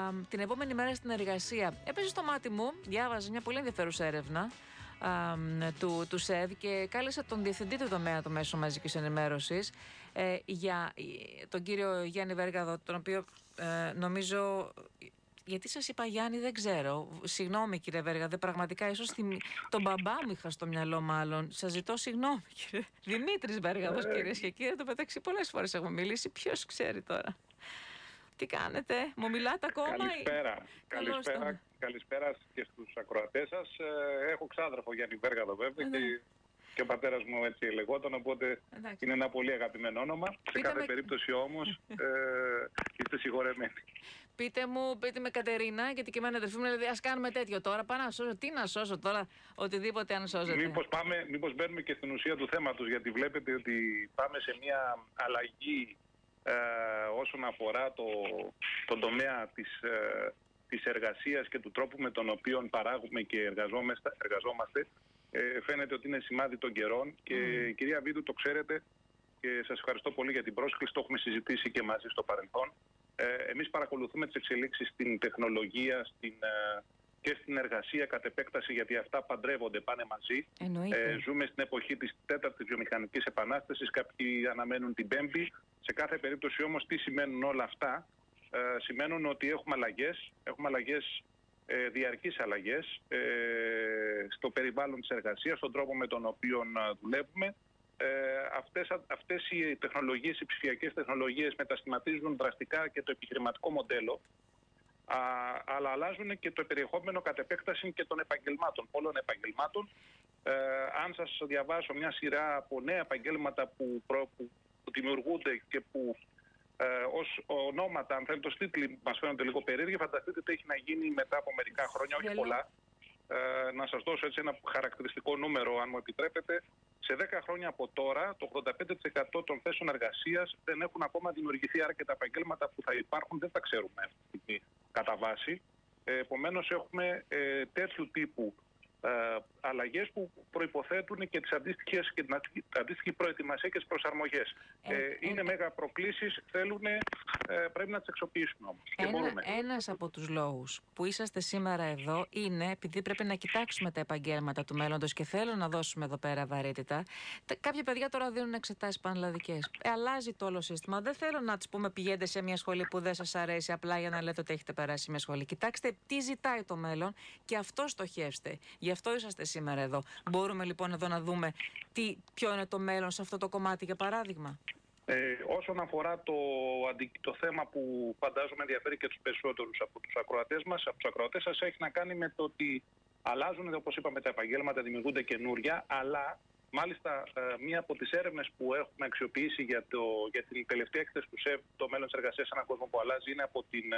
την επόμενη μέρα στην εργασία. Έπαιζε στο μάτι μου, διάβαζα μια πολύ ενδιαφέρουσα έρευνα του ΣΕΔ και κάλεσα τον διευθυντή του τομέα των μέσων μαζικής ενημέρωσης, για τον κύριο Γιάννη Βέργαδο, τον οποίο νομίζω... Γιατί σας είπα Γιάννη, δεν ξέρω. Συγγνώμη κύριε Βέργαδε, πραγματικά ίσως τον μπαμπά μου είχα στο μυαλό μάλλον. Σας ζητώ συγγνώμη κύριε. Δημήτρης Βέργαδος, κυρίες και κύριοι. Το μεταξύ πολλές φορές έχουμε μιλήσει. Ποιος ξέρει τώρα. Τι κάνετε, μου μιλάτε ακόμα? Καλησπέρα και στους ακροατές σας. Έχω ξάδερφο Γιάννη Βέργαδο βέβαια και ο πατέρας μου έτσι λεγόταν, οπότε είναι ένα πολύ αγαπημένο όνομα. Σε κάθε περίπτωση όμως είστε συγχωρεμένοι. Πείτε με Κατερίνα, γιατί και εμένα αδερφή μου λέει ας κάνουμε τέτοιο τώρα, πάω να σώσω. Τι να σώσω τώρα, οτιδήποτε αν σώζεται. Μήπως μπαίνουμε και στην ουσία του θέματος, γιατί βλέπετε ότι πάμε σε μια αλλαγή όσον αφορά τον τομέα της εργασίας και του τρόπου με τον οποίο παράγουμε και εργαζόμαστε. Φαίνεται ότι είναι σημάδι των καιρών και κυρία Βίδου, το ξέρετε και σας ευχαριστώ πολύ για την πρόσκληση, το έχουμε συζητήσει και μαζί στο παρελθόν. Εμείς παρακολουθούμε τις εξελίξεις στην τεχνολογία και στην εργασία κατ' επέκταση, γιατί αυτά παντρεύονται, πάνε μαζί. Ζούμε στην εποχή της τέταρτης βιομηχανικής επανάστασης, κάποιοι αναμένουν την πέμπτη. Σε κάθε περίπτωση όμως τι σημαίνουν όλα αυτά? Σημαίνουν ότι έχουμε αλλαγές, διαρκείς αλλαγές στο περιβάλλον της εργασίας, στον τρόπο με τον οποίο δουλεύουμε. Αυτές οι τεχνολογίες, οι ψηφιακές τεχνολογίες μετασχηματίζουν δραστικά και το επιχειρηματικό μοντέλο, αλλά αλλάζουν και το περιεχόμενο κατ' επέκταση και των επαγγελμάτων, πολλών επαγγελμάτων. Αν σας διαβάσω μια σειρά από νέα επαγγέλματα που δημιουργούνται και που ως ονόματα, αν θέλετε, ως τίτλοι μας φαίνονται λίγο περίεργοι, φανταστείτε τι έχει να γίνει μετά από μερικά χρόνια, όχι πολλά. Να σας δώσω έτσι ένα χαρακτηριστικό νούμερο, αν μου επιτρέπετε. Σε 10 χρόνια από τώρα, το 85% των θέσεων εργασίας δεν έχουν ακόμα δημιουργηθεί, άρα και τα επαγγέλματα που θα υπάρχουν δεν τα ξέρουμε αυτή κατά βάση. Επομένως, έχουμε τέτοιου τύπου αλλαγές που προϋποθέτουν και τις αντίστοιχες και την αντίστοιχη προετοιμασία και τις προσαρμογές. Είναι μέγα προκλήσεις, πρέπει να τις αξιοποιήσουμε όμως. Ένας από τους λόγους που είσαστε σήμερα εδώ είναι επειδή πρέπει να κοιτάξουμε τα επαγγέλματα του μέλλοντος και θέλω να δώσουμε εδώ πέρα βαρύτητα. Κάποια παιδιά τώρα δίνουν εξετάσεις πανελλαδικές. Αλλάζει το όλο σύστημα. Δεν θέλω να τους πούμε πηγαίνετε σε μια σχολή που δεν σας αρέσει απλά για να λέτε ότι έχετε περάσει μια σχολή. Κοιτάξτε τι ζητάει το μέλλον και αυτό στοχεύστε. Γι' αυτό είσαστε σήμερα εδώ. Μπορούμε λοιπόν εδώ να δούμε ποιο είναι το μέλλον σε αυτό το κομμάτι, για παράδειγμα. Όσον αφορά το θέμα που φαντάζομαι ενδιαφέρει και τους περισσότερους από τους ακροατές μας, από τους ακροατές σας, έχει να κάνει με το ότι αλλάζουν, όπως είπαμε, τα επαγγέλματα, δημιουργούνται καινούρια, αλλά μάλιστα μία από τις έρευνες που έχουμε αξιοποιήσει για την τελευταία έκθεση του ΣΕΒ, το μέλλον της εργασίας σε έναν κόσμο που αλλάζει, είναι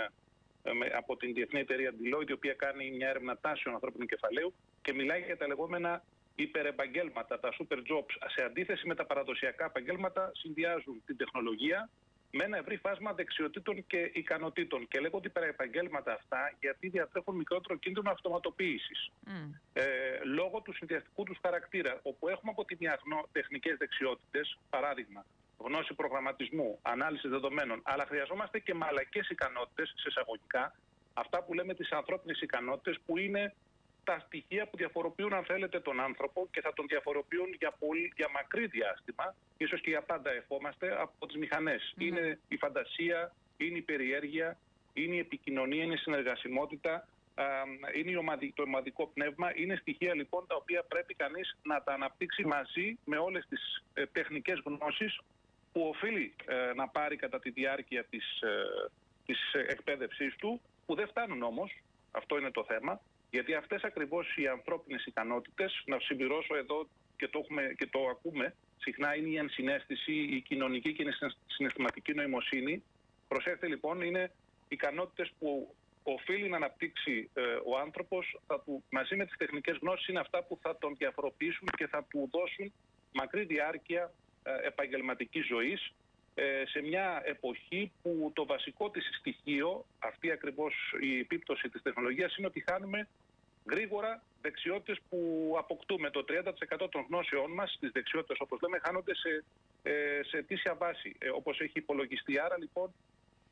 από την διεθνή εταιρεία Deloitte, η οποία κάνει μια έρευνα τάσεων ανθρώπινου κεφαλαίου και μιλάει για τα λεγόμενα υπερεπαγγέλματα, τα super jobs. Σε αντίθεση με τα παραδοσιακά επαγγέλματα, συνδυάζουν την τεχνολογία με ένα ευρύ φάσμα δεξιοτήτων και ικανοτήτων. Και λέγονται υπερεπαγγέλματα αυτά γιατί διατρέχουν μικρότερο κίνδυνο αυτοματοποίησης. Λόγω του συνδυαστικού τους χαρακτήρα, όπου έχουμε από τη μια τεχνικές δεξιότητες, παράδειγμα, γνώση προγραμματισμού, ανάλυση δεδομένων, αλλά χρειαζόμαστε και μαλακές ικανότητες, σε εισαγωγικά, αυτά που λέμε τις ανθρώπινες ικανότητες, που είναι τα στοιχεία που διαφοροποιούν, αν θέλετε, τον άνθρωπο και θα τον διαφοροποιούν για μακρύ διάστημα, ίσως και για πάντα ευχόμαστε, από τις μηχανές. Είναι η φαντασία, είναι η περιέργεια, είναι η επικοινωνία, είναι η συνεργασιμότητα, είναι το ομαδικό πνεύμα. Είναι στοιχεία λοιπόν τα οποία πρέπει κανείς να τα αναπτύξει μαζί με όλες τις τεχνικές γνώσεις που οφείλει να πάρει κατά τη διάρκεια της εκπαίδευσής του, που δεν φτάνουν όμως, αυτό είναι το θέμα. Γιατί αυτές ακριβώς οι ανθρώπινες ικανότητες, να συμπληρώσω εδώ και το ακούμε συχνά, είναι η ενσυναίσθηση, η κοινωνική και η συναισθηματική νοημοσύνη. Προσέξτε λοιπόν, είναι ικανότητες που οφείλει να αναπτύξει ο άνθρωπος, μαζί με τις τεχνικές γνώσεις, είναι αυτά που θα τον διαφοροποιήσουν και θα του δώσουν μακρύ διάρκεια επαγγελματικής ζωής, σε μια εποχή που το βασικό της στοιχείο, αυτή ακριβώς η επίπτωση της τεχνολογίας, είναι ότι χάνουμε γρήγορα δεξιότητες που αποκτούμε. Το 30% των γνώσεών μας, τις δεξιότητες όπως λέμε, χάνονται σε αιτήσια βάση, όπως έχει υπολογιστεί. Άρα λοιπόν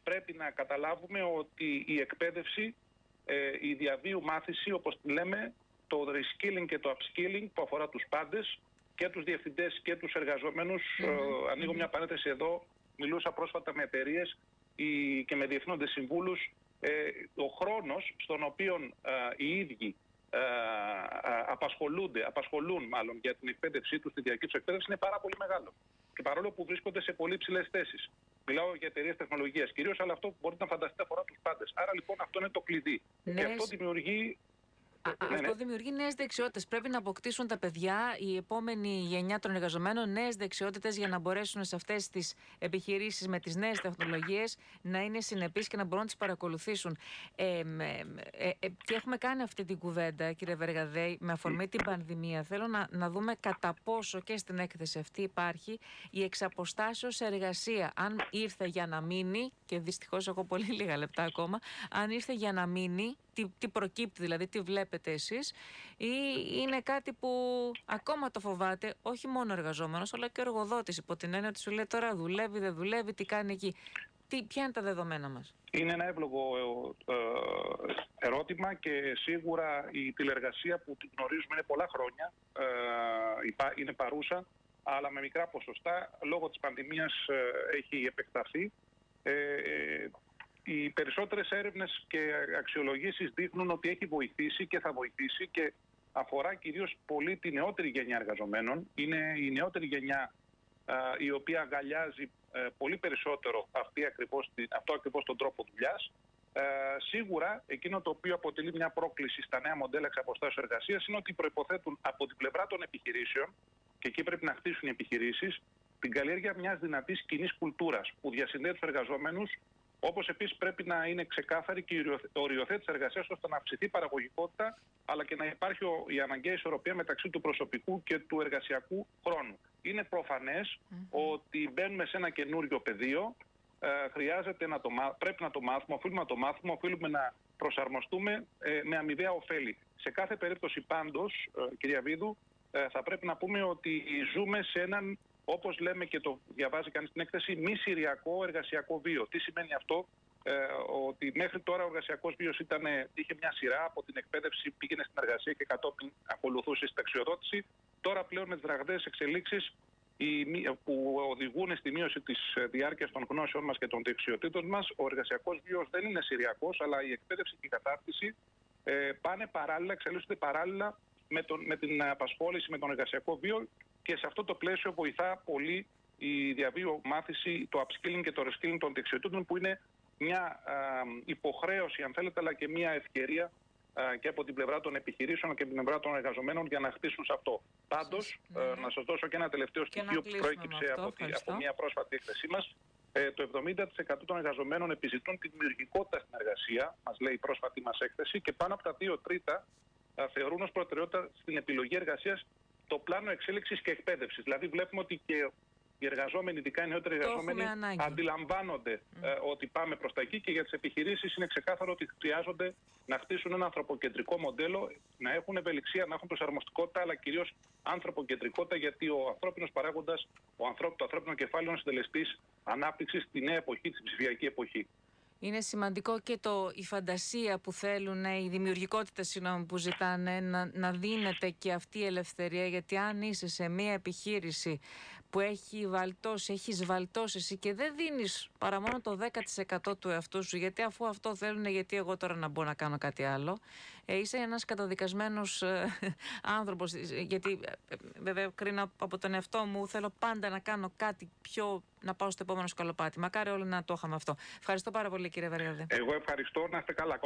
πρέπει να καταλάβουμε ότι η εκπαίδευση, η διαβίου μάθηση, όπως τη λέμε, το reskilling και το upskilling που αφορά τους πάντες, και τους διευθυντές και τους εργαζόμενους. Ανοίγω μια παρένθεση εδώ. Μιλούσα πρόσφατα με εταιρείες και με διευθύνοντες συμβούλους. Ο χρόνος στον οποίο οι ίδιοι απασχολούν μάλλον για την εκπαίδευσή τους, τη διαρκή τους εκπαίδευση, είναι πάρα πολύ μεγάλο. Και παρόλο που βρίσκονται σε πολύ ψηλές θέσεις. Μιλάω για εταιρείες τεχνολογίας κυρίως, αλλά αυτό που μπορείτε να φανταστείτε αφορά τους πάντες. Άρα λοιπόν αυτό είναι το κλειδί. Και αυτό δημιουργεί. Αυτό δημιουργεί νέες δεξιότητες. Πρέπει να αποκτήσουν τα παιδιά, η επόμενη γενιά των εργαζομένων, νέες δεξιότητες για να μπορέσουν σε αυτές τις επιχειρήσεις με τις νέες τεχνολογίες να είναι συνεπείς και να μπορούν να τις παρακολουθήσουν. Και έχουμε κάνει αυτή την κουβέντα, κύριε Βεργαδέη, με αφορμή την πανδημία. Θέλω να δούμε κατά πόσο και στην έκθεση αυτή υπάρχει η εξαποστάσεως εργασία. Αν ήρθε για να μείνει, και δυστυχώς έχω πολύ λίγα λεπτά ακόμα, αν ήρθε για να μείνει, τι προκύπτει δηλαδή, τι βλέπετε εσείς, ή είναι κάτι που ακόμα το φοβάται όχι μόνο ο εργαζόμενος αλλά και ο εργοδότης, υπό την έννοια ότι σου λέει τώρα δουλεύει, δεν δουλεύει, τι κάνει εκεί. Ποια είναι τα δεδομένα μας? Είναι ένα εύλογο ερώτημα και σίγουρα η τηλεργασία που την γνωρίζουμε είναι πολλά χρόνια, είναι παρούσα, αλλά με μικρά ποσοστά. Λόγω της πανδημίας έχει επεκταθεί. Οι περισσότερες έρευνες και αξιολογήσεις δείχνουν ότι έχει βοηθήσει και θα βοηθήσει και αφορά κυρίως πολύ τη νεότερη γενιά εργαζομένων. Είναι η νεότερη γενιά η οποία αγκαλιάζει πολύ περισσότερο αυτό ακριβώς τον τρόπο δουλειάς. Σίγουρα εκείνο το οποίο αποτελεί μια πρόκληση στα νέα μοντέλα εξαποστάσεως εργασίας είναι ότι προϋποθέτουν από την πλευρά των επιχειρήσεων, και εκεί πρέπει να χτίσουν οι επιχειρήσεις, την καλλιέργεια μιας δυνατής κοινής κουλτούρας που διασυνδέει τους εργαζόμενους. Όπως επίσης πρέπει να είναι ξεκάθαρη και η οριοθέτηση εργασίας ώστε να αυξηθεί η παραγωγικότητα, αλλά και να υπάρχει η αναγκαία ισορροπία μεταξύ του προσωπικού και του εργασιακού χρόνου. Είναι προφανές ότι μπαίνουμε σε ένα καινούριο πεδίο. Πρέπει να το μάθουμε, οφείλουμε να το μάθουμε, οφείλουμε να προσαρμοστούμε με αμοιβαία ωφέλη. Σε κάθε περίπτωση πάντως, κυρία Βίδου, θα πρέπει να πούμε ότι ζούμε σε έναν, όπως λέμε και το διαβάζει κανείς στην έκθεση, μη σηριακό εργασιακό βίο. Τι σημαίνει αυτό? Ότι μέχρι τώρα ο εργασιακός βίος είχε μια σειρά από την εκπαίδευση, πήγαινε στην εργασία και κατόπιν ακολουθούσε η συνταξιοδότηση. Τώρα πλέον με τις ραγδαίες εξελίξεις που οδηγούν στη μείωση της διάρκειας των γνώσεων μας και των δεξιοτήτων μας, ο εργασιακός βίος δεν είναι σηριακός, αλλά η εκπαίδευση και η κατάρτιση πάνε παράλληλα, εξελίσσονται παράλληλα με την απασχόληση, με τον εργασιακό βίο, και σε αυτό το πλαίσιο βοηθά πολύ η διαβίου μάθηση, το upskilling και το reskilling των δεξιοτήτων, που είναι μια υποχρέωση, αν θέλετε, αλλά και μια ευκαιρία και από την πλευρά των επιχειρήσεων και από την πλευρά των εργαζομένων για να χτίσουν σε αυτό. Πάντως, να σας δώσω και ένα τελευταίο στοιχείο που προέκυψε από μια πρόσφατη έκθεσή μας. Το 70% των εργαζομένων επιζητούν τη δημιουργικότητα στην εργασία, μας λέει η πρόσφατη μας έκθεση, και πάνω από τα 2 τρίτα θεωρούν ως προτεραιότητα στην επιλογή εργασίας το πλάνο εξέλιξης και εκπαίδευσης. Δηλαδή βλέπουμε ότι και οι εργαζόμενοι, ειδικά οι νεότεροι εργαζόμενοι, αντιλαμβάνονται ότι πάμε προς τα εκεί, και για τις επιχειρήσεις είναι ξεκάθαρο ότι χρειάζονται να χτίσουν ένα ανθρωποκεντρικό μοντέλο, να έχουν ευελιξία, να έχουν προσαρμοστικότητα, αλλά κυρίως ανθρωποκεντρικότητα, γιατί ο ανθρώπινος παράγοντας, το ανθρώπινο κεφάλαιο είναι συντελεστής ανάπτυξης στη νέα εποχή, τη ψηφιακή εποχή. Είναι σημαντικό και η φαντασία που θέλουν, η δημιουργικότητα που ζητάνε, να δίνεται και αυτή η ελευθερία, γιατί αν είσαι σε μια επιχείρηση που έχεις βαλτώσει εσύ και δεν δίνεις παρά μόνο το 10% του εαυτού σου, γιατί αφού αυτό θέλουν, γιατί εγώ τώρα να μπορώ να κάνω κάτι άλλο, είσαι ένας καταδικασμένος άνθρωπος, γιατί βέβαια κρίνω από τον εαυτό μου, θέλω πάντα να κάνω κάτι πιο, να πάω στο επόμενο σκαλοπάτι. Μακάρι όλοι να το είχαμε αυτό. Ευχαριστώ πάρα πολύ, κύριε Βεργαδέ. Εγώ ευχαριστώ, να είστε καλά.